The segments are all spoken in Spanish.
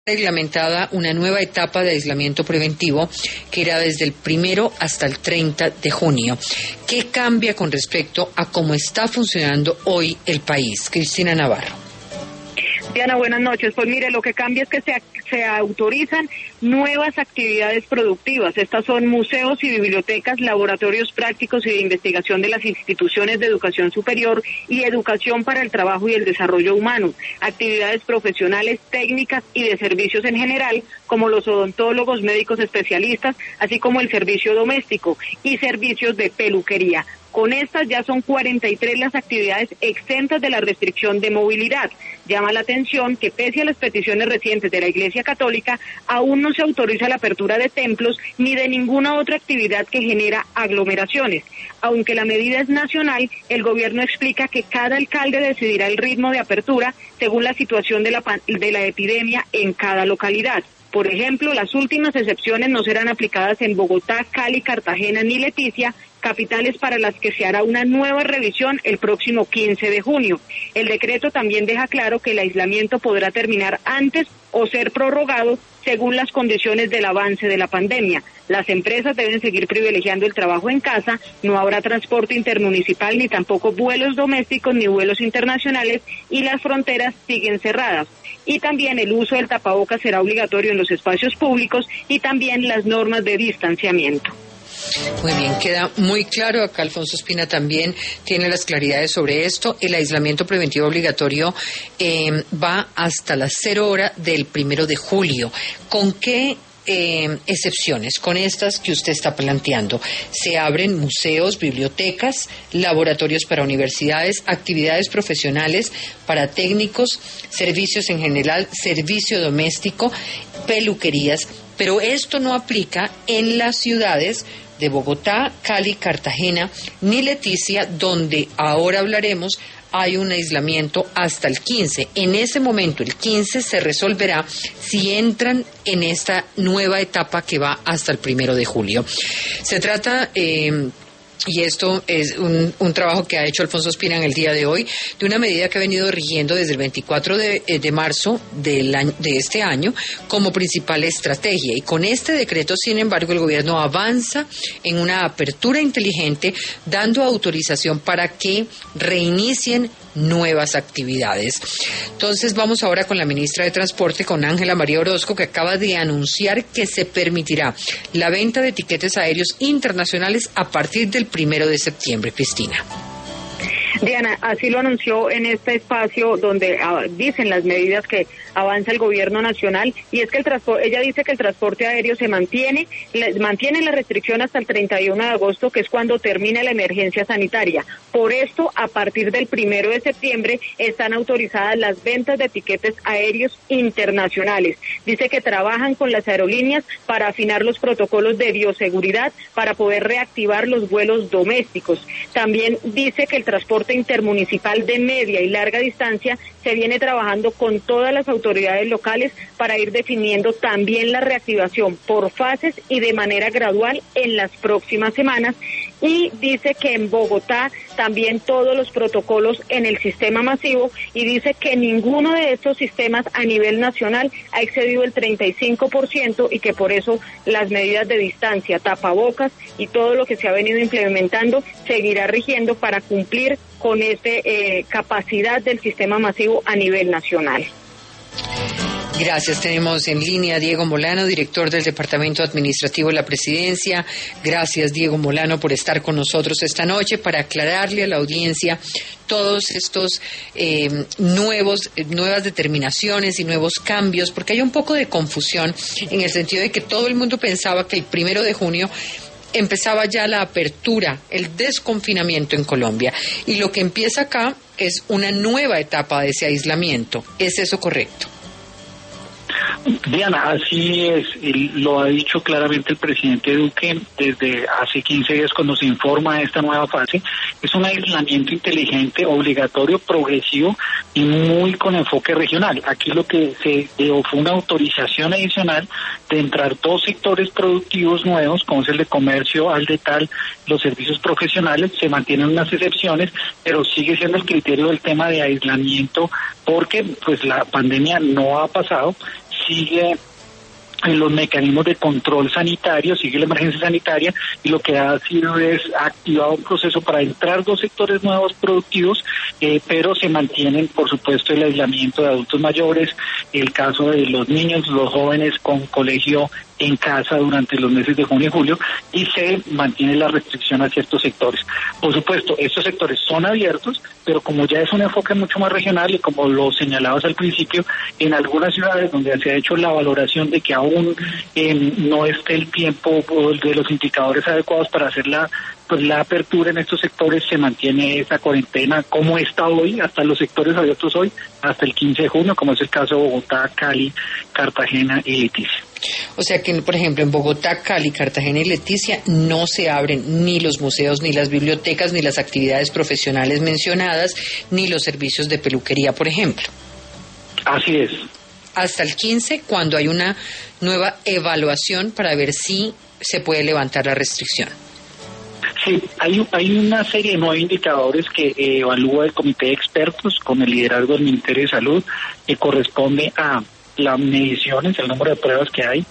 Reglamentada una nueva etapa de aislamiento preventivo que irá desde el 1 hasta el 30 de junio. ¿Qué cambia con respecto a cómo está funcionando hoy el país? Cristina Navarro. Diana, buenas noches. Pues mire, lo que cambia es que se autorizan nuevas actividades productivas. Estas son museos y bibliotecas, laboratorios prácticos y de investigación de las instituciones de educación superior y educación para el trabajo y el desarrollo humano, actividades profesionales, técnicas y de servicios en general, como los odontólogos, médicos especialistas, así como el servicio doméstico y servicios de peluquería. Con estas ya son 43 las actividades exentas de la restricción de movilidad. Llama la atención que pese a las peticiones recientes de la Iglesia Católica, aún no se autoriza la apertura de templos ni de ninguna otra actividad que genera aglomeraciones. Aunque la medida es nacional, el gobierno explica que cada alcalde decidirá el ritmo de apertura según la situación de la epidemia en cada localidad. Por ejemplo, las últimas excepciones no serán aplicadas en Bogotá, Cali, Cartagena ni Leticia, capitales para las que se hará una nueva revisión el próximo 15 de junio. El decreto también deja claro que el aislamiento podrá terminar antes o ser prorrogado según las condiciones del avance de la pandemia. Las empresas deben seguir privilegiando el trabajo en casa, no habrá transporte intermunicipal ni tampoco vuelos domésticos ni vuelos internacionales y las fronteras siguen cerradas. Y también el uso del tapabocas será obligatorio en los espacios públicos y también las normas de distanciamiento. Muy bien, queda muy claro. Acá Alfonso Espina también tiene las claridades sobre esto. El aislamiento preventivo obligatorio va hasta las 0 horas del 1 de julio. ¿Con qué excepciones? Con estas que usted está planteando. Se abren museos, bibliotecas, laboratorios para universidades, actividades profesionales para técnicos, servicios en general, servicio doméstico, peluquerías, pero esto no aplica en las ciudades de Bogotá, Cali, Cartagena, ni Leticia, donde ahora hablaremos, hay un aislamiento hasta el 15. En ese momento, el 15, se resolverá si entran en esta nueva etapa que va hasta el 1 de julio. Se trata, y esto es un trabajo que ha hecho Alfonso Espina en el día de hoy, de una medida que ha venido rigiendo desde el 24 de marzo de este año como principal estrategia. Y con este decreto, sin embargo, el gobierno avanza en una apertura inteligente, dando autorización para que reinicien nuevas actividades. Entonces vamos ahora con la ministra de Transporte, con Ángela María Orozco, que acaba de anunciar que se permitirá la venta de tiquetes aéreos internacionales a partir del 1 de septiembre. Cristina. Diana, así lo anunció en este espacio donde dicen las medidas que avanza el gobierno nacional, y es que ella dice que el transporte aéreo se mantiene la restricción hasta el 31 de agosto, que es cuando termina la emergencia sanitaria. Por esto, a partir del 1 de septiembre están autorizadas las ventas de tiquetes aéreos internacionales. Dice que trabajan con las aerolíneas para afinar los protocolos de bioseguridad para poder reactivar los vuelos domésticos. También dice que el transporte intermunicipal de media y larga distancia se viene trabajando con todas las autoridades locales para ir definiendo también la reactivación por fases y de manera gradual en las próximas semanas. Y dice que en Bogotá también todos los protocolos en el sistema masivo, y dice que ninguno de estos sistemas a nivel nacional ha excedido el 35% y que por eso las medidas de distancia, tapabocas y todo lo que se ha venido implementando seguirá rigiendo para cumplir con esta capacidad del sistema masivo a nivel nacional. Gracias. Tenemos en línea a Diego Molano, director del Departamento Administrativo de la Presidencia. Gracias, Diego Molano, por estar con nosotros esta noche para aclararle a la audiencia todos estos nuevas determinaciones y nuevos cambios, porque hay un poco de confusión en el sentido de que todo el mundo pensaba que el 1 de junio empezaba ya la apertura, el desconfinamiento en Colombia, y lo que empieza acá es una nueva etapa de ese aislamiento. ¿Es eso correcto? Diana, así es, lo ha dicho claramente el presidente Duque desde hace 15 días cuando se informa de esta nueva fase. Es un aislamiento inteligente, obligatorio, progresivo y muy con enfoque regional. Aquí lo que se dio fue una autorización adicional de entrar 2 sectores productivos nuevos, como es el de comercio al detalle, los servicios profesionales. Se mantienen unas excepciones, pero sigue siendo el criterio del tema de aislamiento, porque pues la pandemia no ha pasado. sigue en los mecanismos de control sanitario, sigue la emergencia sanitaria, y lo que ha sido es activado un proceso para entrar 2 sectores nuevos productivos, pero se mantienen, por supuesto, el aislamiento de adultos mayores, el caso de los niños, los jóvenes con colegio en casa durante los meses de junio y julio, y se mantiene la restricción a ciertos sectores. Por supuesto, estos sectores son abiertos, pero como ya es un enfoque mucho más regional, y como lo señalabas al principio, en algunas ciudades donde se ha hecho la valoración de que aún no esté el tiempo de los indicadores adecuados para hacer la apertura en estos sectores, se mantiene esa cuarentena como está hoy, hasta los sectores abiertos hoy, hasta el 15 de junio, como es el caso de Bogotá, Cali, Cartagena y Leticia. O sea que, por ejemplo, en Bogotá, Cali, Cartagena y Leticia no se abren ni los museos, ni las bibliotecas, ni las actividades profesionales mencionadas, ni los servicios de peluquería, por ejemplo. Así es. Hasta el 15, cuando hay una nueva evaluación para ver si se puede levantar la restricción. Sí, hay una serie de 9 indicadores que evalúa el comité de expertos con el liderazgo del Ministerio de Salud, que corresponde a las mediciones, el número de pruebas que hay,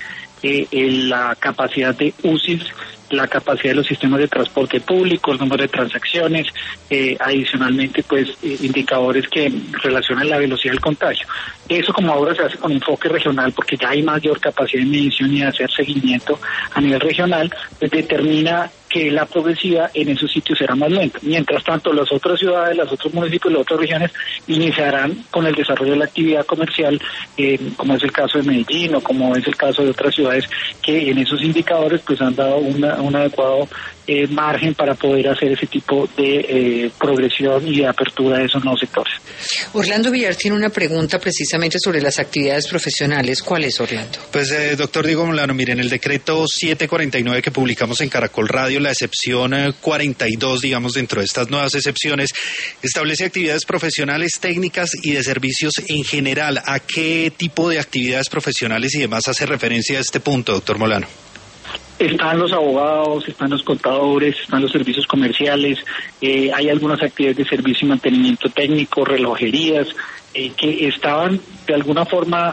la capacidad de UCIs, la capacidad de los sistemas de transporte público, el número de transacciones, adicionalmente pues indicadores que relacionan la velocidad del contagio. Eso, como ahora se hace con enfoque regional, porque ya hay mayor capacidad de medición y de hacer seguimiento a nivel regional, pues determina que la progresiva en esos sitios será más lenta. Mientras tanto, las otras ciudades, los otros municipios, las otras regiones iniciarán con el desarrollo de la actividad comercial, como es el caso de Medellín o como es el caso de otras ciudades que en esos indicadores pues han dado un adecuado margen para poder hacer ese tipo de progresión y de apertura de esos nuevos sectores. Orlando Villar tiene una pregunta precisamente sobre las actividades profesionales. ¿Cuál es, Orlando? Pues, doctor Diego Molano, mire, en el decreto 749 que publicamos en Caracol Radio, la excepción 42, digamos, dentro de estas nuevas excepciones, establece actividades profesionales, técnicas y de servicios en general. ¿A qué tipo de actividades profesionales y demás hace referencia a este punto, doctor Molano? Están los abogados, están los contadores, están los servicios comerciales, hay algunas actividades de servicio y mantenimiento técnico, relojerías, que estaban de alguna forma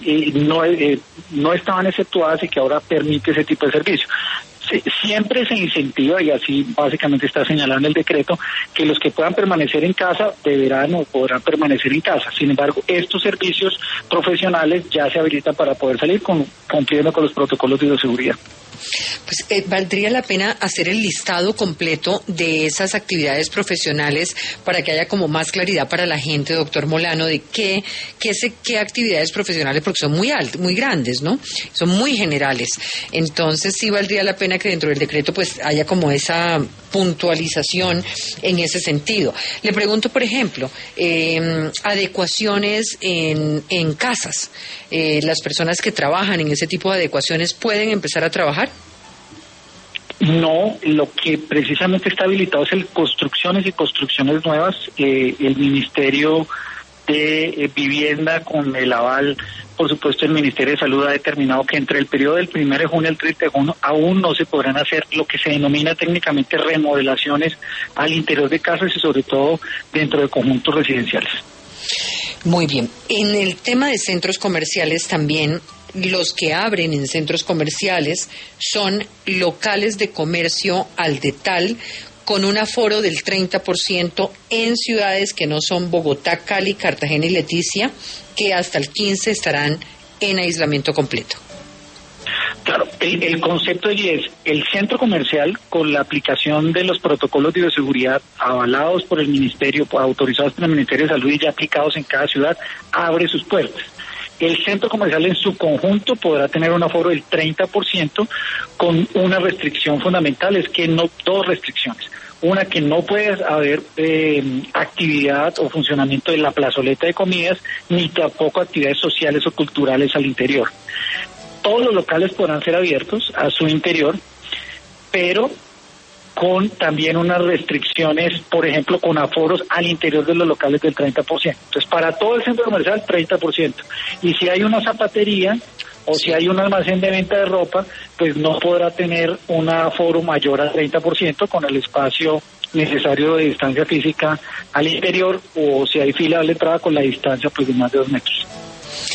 no estaban exceptuadas y que ahora permite ese tipo de servicio. Siempre se incentiva, y así básicamente está señalado en el decreto, que los que puedan permanecer en casa deberán o podrán permanecer en casa. Sin embargo, estos servicios profesionales ya se habilitan para poder salir cumpliendo con los protocolos de bioseguridad. Pues valdría la pena hacer el listado completo de esas actividades profesionales para que haya como más claridad para la gente, doctor Molano, de qué actividades profesionales, porque son muy grandes, ¿no? Son muy generales. Entonces sí valdría la pena que dentro del decreto pues haya como esa puntualización en ese sentido. Le pregunto, por ejemplo, adecuaciones en casas. ¿Las personas que trabajan en ese tipo de adecuaciones pueden empezar a trabajar? No, lo que precisamente está habilitado es el construcciones y construcciones nuevas. El Ministerio de Vivienda, con el aval, por supuesto, el Ministerio de Salud, ha determinado que entre el periodo del 1 de junio al 30 de junio aún no se podrán hacer lo que se denomina técnicamente remodelaciones al interior de casas y sobre todo dentro de conjuntos residenciales. Muy bien. En el tema de centros comerciales también, los que abren en centros comerciales son locales de comercio al detal con un aforo del 30% en ciudades que no son Bogotá, Cali, Cartagena y Leticia, que hasta el 15 estarán en aislamiento completo. Claro, el concepto allí es el centro comercial, con la aplicación de los protocolos de bioseguridad avalados por el Ministerio, autorizados por el Ministerio de Salud y ya aplicados en cada ciudad, abre sus puertas. El centro comercial en su conjunto podrá tener un aforo del 30% con una restricción fundamental, es que no, dos restricciones. Una, que no puede haber actividad o funcionamiento de la plazoleta de comidas, ni tampoco actividades sociales o culturales al interior. Todos los locales podrán ser abiertos a su interior, pero con también unas restricciones, por ejemplo, con aforos al interior de los locales del 30%. Entonces, para todo el centro comercial, 30%. Y si hay una zapatería o si hay un almacén de venta de ropa, pues no podrá tener un aforo mayor al 30% con el espacio necesario de distancia física al interior, o si hay fila a la entrada con la distancia pues de más de 2 metros.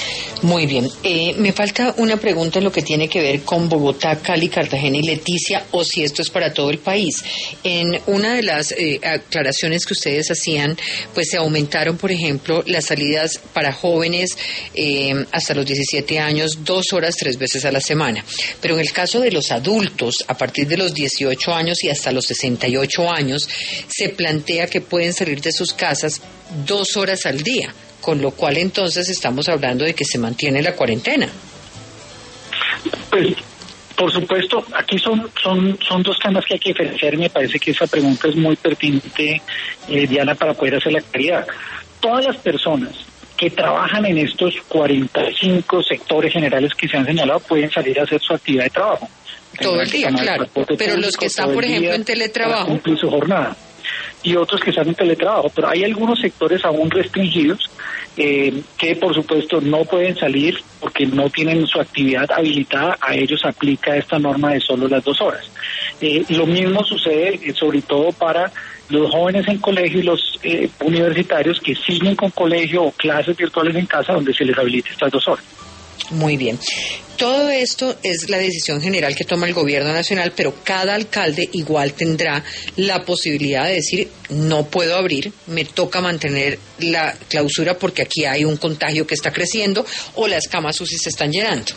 Muy bien. Me falta una pregunta en lo que tiene que ver con Bogotá, Cali, Cartagena y Leticia, o si esto es para todo el país. En una de las aclaraciones que ustedes hacían, pues se aumentaron, por ejemplo, las salidas para jóvenes hasta los 17 años, 2 horas 3 veces a la semana. Pero en el caso de los adultos, a partir de los 18 años y hasta los 68 años, se plantea que pueden salir de sus casas 2 horas al día, con lo cual entonces estamos hablando de que se mantiene la cuarentena. Pues, por supuesto, aquí son dos temas que hay que diferenciar y me parece que esa pregunta es muy pertinente, Diana, para poder hacer la claridad. Todas las personas que trabajan en estos 45 sectores generales que se han señalado pueden salir a hacer su actividad de trabajo. Todo el día, claro. Pero los que están, por ejemplo, en teletrabajo. Cumplir su jornada. Y otros que están en teletrabajo, pero hay algunos sectores aún restringidos que por supuesto no pueden salir porque no tienen su actividad habilitada. A ellos aplica esta norma de solo las 2 horas. Lo mismo sucede sobre todo para los jóvenes en colegio y los universitarios que siguen con colegio o clases virtuales en casa donde se les habilita estas 2 horas. Muy bien. Todo esto es la decisión general que toma el gobierno nacional, pero cada alcalde igual tendrá la posibilidad de decir, no puedo abrir, me toca mantener la clausura porque aquí hay un contagio que está creciendo o las camas UCI se están llenando.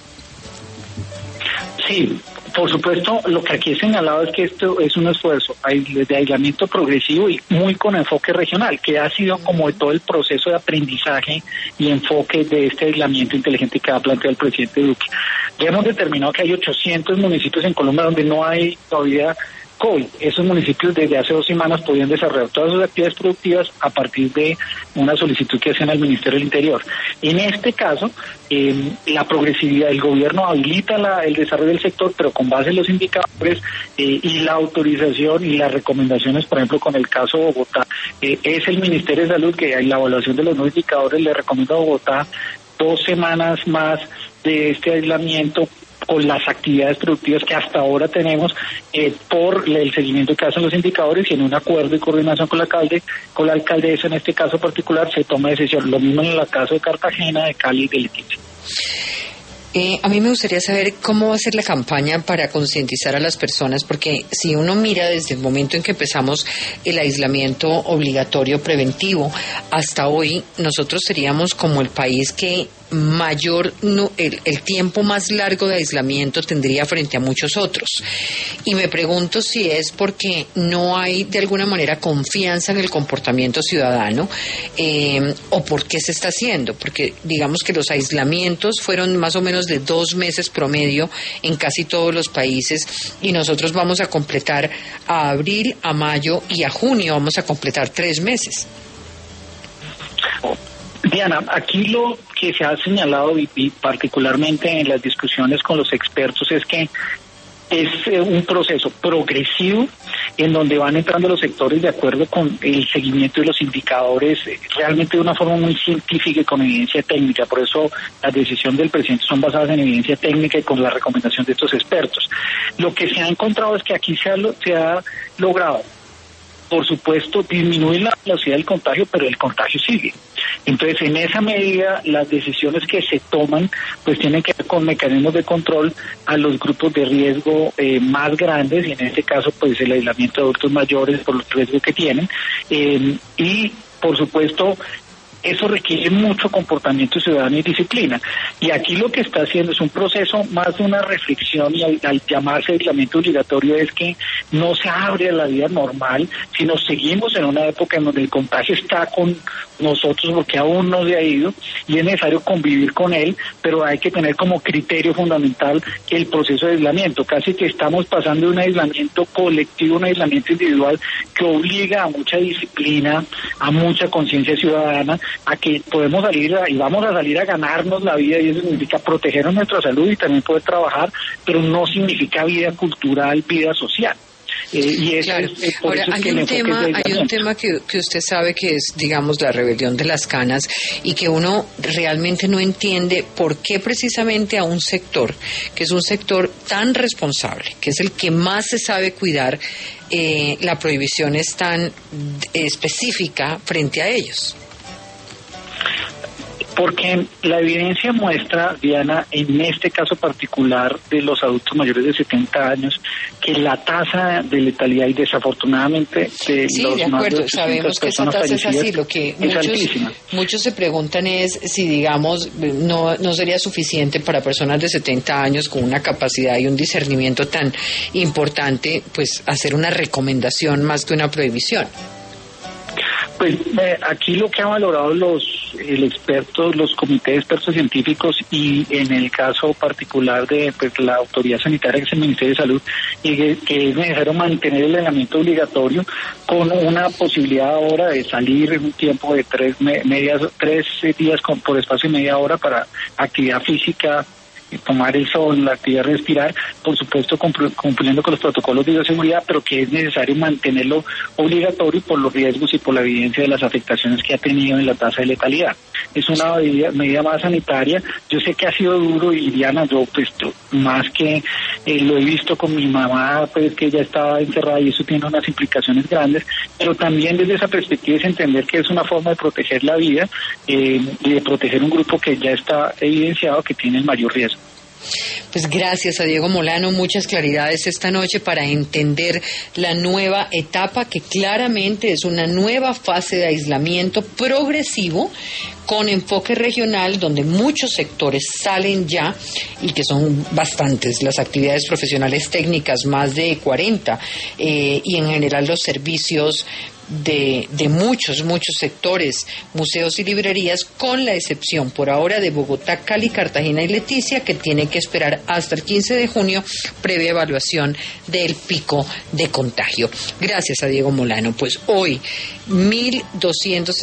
Sí, por supuesto, lo que aquí he señalado es que esto es un esfuerzo de aislamiento progresivo y muy con enfoque regional, que ha sido como de todo el proceso de aprendizaje y enfoque de este aislamiento inteligente que ha planteado el presidente Duque. Ya hemos determinado que hay 800 municipios en Colombia donde no hay todavía COVID. Esos municipios desde hace 2 semanas podían desarrollar todas sus actividades productivas a partir de una solicitud que hacían al Ministerio del Interior. En este caso, la progresividad del gobierno habilita el desarrollo del sector, pero con base en los indicadores y la autorización y las recomendaciones, por ejemplo, con el caso de Bogotá, es el Ministerio de Salud que en la evaluación de los nuevos indicadores le recomienda a Bogotá 2 semanas más de este aislamiento con las actividades productivas que hasta ahora tenemos por el seguimiento que hacen los indicadores y en un acuerdo y coordinación con la alcaldesa en este caso particular se toma decisión. Lo mismo en el caso de Cartagena, de Cali y de Leticia. A mí me gustaría saber cómo va a ser la campaña para concientizar a las personas, porque si uno mira desde el momento en que empezamos el aislamiento obligatorio preventivo hasta hoy, nosotros seríamos como el país que el tiempo más largo de aislamiento tendría frente a muchos otros. Y me pregunto si es porque no hay de alguna manera confianza en el comportamiento ciudadano o por qué se está haciendo, porque digamos que los aislamientos fueron más o menos de 2 meses promedio en casi todos los países y nosotros vamos a completar a abril, a mayo y a junio vamos a completar 3 meses. Diana, aquí lo que se ha señalado y particularmente en las discusiones con los expertos es que es un proceso progresivo en donde van entrando los sectores de acuerdo con el seguimiento de los indicadores realmente de una forma muy científica y con evidencia técnica. Por eso las decisiones del presidente son basadas en evidencia técnica y con la recomendación de estos expertos. Lo que se ha encontrado es que aquí se ha logrado, por supuesto, disminuir la velocidad del contagio, pero el contagio sigue. Entonces, en esa medida, las decisiones que se toman, pues tienen que ver con mecanismos de control a los grupos de riesgo más grandes, y en este caso, pues el aislamiento de adultos mayores por los riesgos que tienen, y, por supuesto, eso requiere mucho comportamiento ciudadano y disciplina. Y aquí lo que está haciendo es un proceso más de una reflexión y al llamarse aislamiento obligatorio es que no se abre a la vida normal, sino seguimos en una época en donde el contagio está con nosotros porque aún no se ha ido y es necesario convivir con él, pero hay que tener como criterio fundamental el proceso de aislamiento. Casi que estamos pasando de un aislamiento colectivo, un aislamiento individual que obliga a mucha disciplina, a mucha conciencia ciudadana, a que podemos salir y vamos a salir a ganarnos la vida, y eso significa proteger nuestra salud y también poder trabajar, pero no significa vida cultural, vida social. Y eso claro. es por Ahora, eso es que hay un tema que usted sabe que es, digamos, la rebelión de las canas y que uno realmente no entiende por qué precisamente a un sector, que es un sector tan responsable, que es el que más se sabe cuidar, la prohibición es tan específica frente a ellos. Porque la evidencia muestra, Diana, en este caso particular de los adultos mayores de 70 años, que la tasa de letalidad y desafortunadamente de sí, los de más acuerdo, de 800 sabemos que esa tasa es así. Lo que altísima. muchos se preguntan es si, digamos, no sería suficiente para personas de 70 años con una capacidad y un discernimiento tan importante, pues hacer una recomendación más que una prohibición. Pues aquí lo que han valorado los comités de expertos científicos y en el caso particular de la autoridad sanitaria, que es el Ministerio de Salud, y que es necesario mantener el aislamiento obligatorio con una posibilidad ahora de salir en un tiempo de 3 días por espacio de media hora para actividad física, tomar el sol, la actividad respirar, por supuesto cumpliendo con los protocolos de bioseguridad, pero que es necesario mantenerlo obligatorio por los riesgos y por la evidencia de las afectaciones que ha tenido en la tasa de letalidad. Es una medida más sanitaria. Yo sé que ha sido duro y Diana, yo pues más que lo he visto con mi mamá, pues que ella estaba encerrada y eso tiene unas implicaciones grandes, pero también desde esa perspectiva es entender que es una forma de proteger la vida y de proteger un grupo que ya está evidenciado que tiene el mayor riesgo. Pues gracias a Diego Molano, muchas claridades esta noche para entender la nueva etapa que claramente es una nueva fase de aislamiento progresivo con enfoque regional donde muchos sectores salen ya y que son bastantes, las actividades profesionales técnicas más de 40 y en general los servicios de muchos sectores, museos y librerías, con la excepción por ahora de Bogotá, Cali, Cartagena y Leticia, que tienen que esperar hasta el 15 de junio previa evaluación del pico de contagio. Gracias a Diego Molano. Pues hoy 1.260